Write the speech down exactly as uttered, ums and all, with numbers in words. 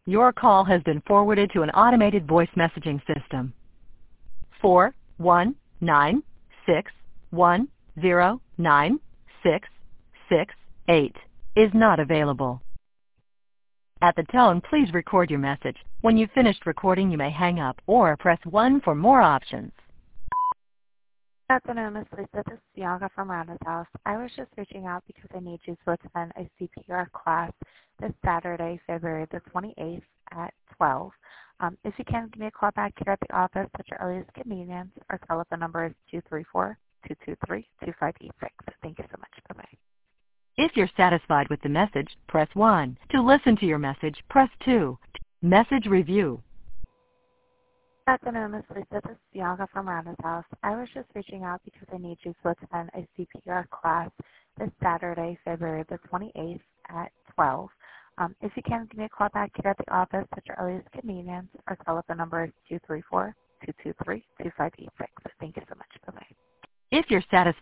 Your call has been forwarded to an automated voice messaging system. four one nine six one zero nine six six eight is not available. At the tone, please record your message. When you've finished recording, you may hang up or press one for more options. Good afternoon, Miss Lisa. This is Bianca from Rounders House. I was just reaching out because I need you to attend a C P R class this Saturday, February the twenty-eighth at twelve. Um, if you can, give me a call back here at the office at your earliest convenience. Our telephone number is two three four, two two three, two five eight six. Thank you so much. Bye-bye. If you're satisfied with the message, press one. To listen to your message, press two. Message review. Good afternoon, Miss Lisa. This is Bianca from Rounders House. I was just reaching out because I need you to attend a C P R class this Saturday, February the twenty-eighth at twelve. Um, if you can, give me a call back here at the office at your earliest convenience. Our telephone number is two three four, two two three, two five eight six. Thank you so much. Bye-bye. If you're satisfied